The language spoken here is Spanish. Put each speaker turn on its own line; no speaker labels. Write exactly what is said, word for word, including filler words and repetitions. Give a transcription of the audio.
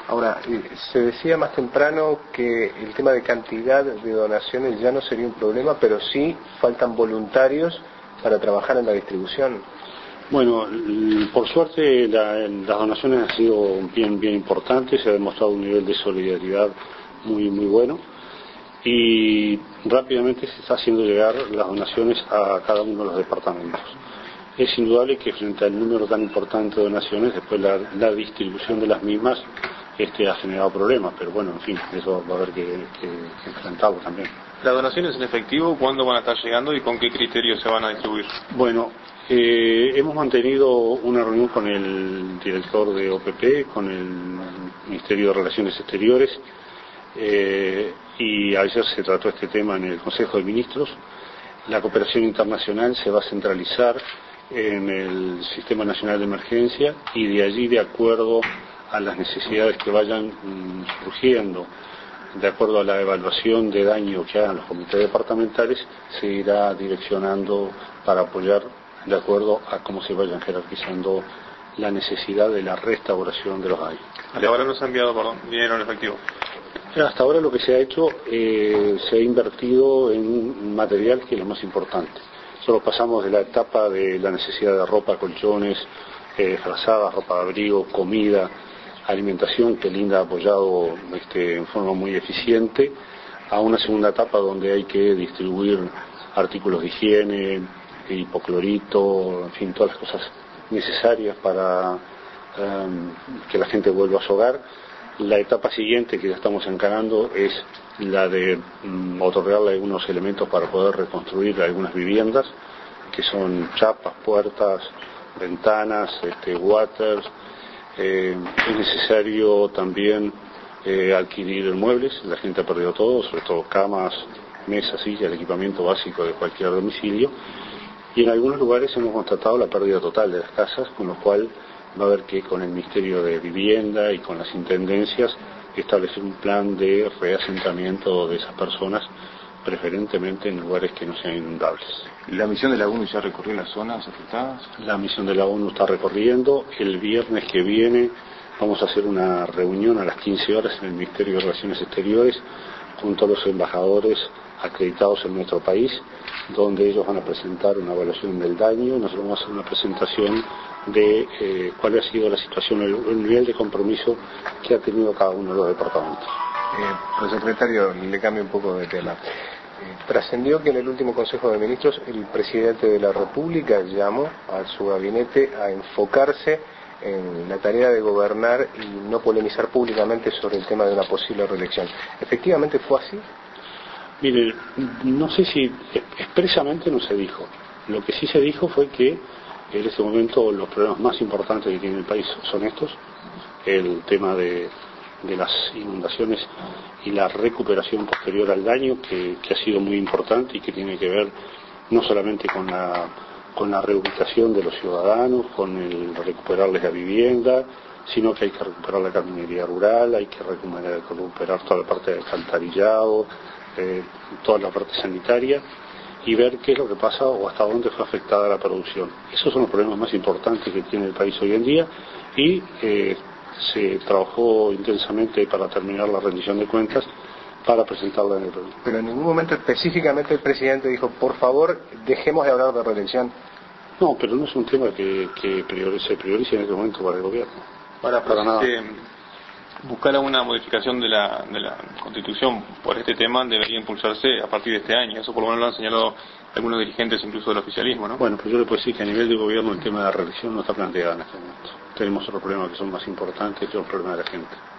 Ahora, se decía más temprano que el tema de cantidad de donaciones ya no sería un problema, pero sí faltan voluntarios para trabajar en la distribución.
Bueno, por suerte la, las donaciones han sido bien, bien importantes, se ha demostrado un nivel de solidaridad muy, muy bueno y rápidamente se está haciendo llegar las donaciones a cada uno de los departamentos. Es indudable que frente al número tan importante de donaciones, después la, la distribución de las mismas este, ha generado problemas, pero bueno, en fin, eso va a haber que, que, que enfrentarlo también.
¿Las donaciones en efectivo cuándo van a estar llegando y con qué criterios se van a distribuir?
Bueno, eh, hemos mantenido una reunión con el director de O P P, con el Ministerio de Relaciones Exteriores, eh, y ayer se trató este tema en el Consejo de Ministros. La cooperación internacional se va a centralizar en el Sistema Nacional de Emergencia y de allí, de acuerdo a las necesidades que vayan mm, surgiendo, de acuerdo a la evaluación de daño que hagan los comités departamentales, se irá direccionando para apoyar de acuerdo a cómo se vayan jerarquizando la necesidad de la restauración de los daños.
Hasta ahora no se ha enviado, perdón, dinero en efectivo.
Hasta ahora lo que se ha hecho, eh, se ha invertido en material que es lo más importante. Solo pasamos de la etapa de la necesidad de ropa, colchones, eh, frazadas, ropa de abrigo, comida, alimentación, que Linda ha apoyado este, en forma muy eficiente, a una segunda etapa donde hay que distribuir artículos de higiene, hipoclorito, en fin, todas las cosas necesarias para um, que la gente vuelva a su hogar. La etapa siguiente que ya estamos encarando es la de um, otorgarle algunos elementos para poder reconstruir algunas viviendas, que son chapas, puertas, ventanas, este, waters. Eh, es necesario también eh, adquirir muebles. La gente ha perdido todo, sobre todo camas, mesas, sillas, el equipamiento básico de cualquier domicilio. Y en algunos lugares hemos constatado la pérdida total de las casas, con lo cual va a haber que con el Ministerio de Vivienda y con las intendencias establecer un plan de reasentamiento de esas personas, preferentemente en lugares que no sean inundables.
¿La misión de la ONU ya recorrió las zonas afectadas?
La misión de la ONU está recorriendo. El viernes que viene vamos a hacer una reunión a las quince horas en el Ministerio de Relaciones Exteriores junto a los embajadores acreditados en nuestro país, donde ellos van a presentar una evaluación del daño. Nosotros vamos a hacer una presentación de eh, cuál ha sido la situación, el, el nivel de compromiso que ha tenido cada uno de los departamentos.
Eh, pues, secretario, le cambio un poco de tema. Eh, trascendió que en el último Consejo de Ministros el presidente de la República llamó a su gabinete a enfocarse en la tarea de gobernar y no polemizar públicamente sobre el tema de una posible reelección. ¿Efectivamente fue así?
Mire, no sé si expresamente no se dijo. Lo que sí se dijo fue que en este momento los problemas más importantes que tiene el país son estos: el tema de, de las inundaciones y la recuperación posterior al daño, que, que ha sido muy importante y que tiene que ver no solamente con la, con la reubicación de los ciudadanos, con el recuperarles la vivienda, sino que hay que recuperar la caminería rural, hay que recuperar, recuperar toda la parte de alcantarillado, eh, toda la parte sanitaria, y ver qué es lo que pasa o hasta dónde fue afectada la producción. Esos son los problemas más importantes que tiene el país hoy en día, y eh, se trabajó intensamente para terminar la rendición de cuentas para presentarla en el reunión.
Pero en ningún momento específicamente el presidente dijo, por favor, dejemos de hablar de reelección.
No, pero no es un tema que, que priorice, se priorice en este momento para el gobierno.
Para, para nada. Este, buscar una modificación de la, de la Constitución por este tema debería impulsarse a partir de este año. Eso por lo menos lo han señalado algunos dirigentes incluso del oficialismo, ¿no?
Bueno, pues yo le puedo decir que a nivel de gobierno el tema de la reelección no está planteado en este momento. Tenemos otros problemas que son más importantes que los problemas de la gente.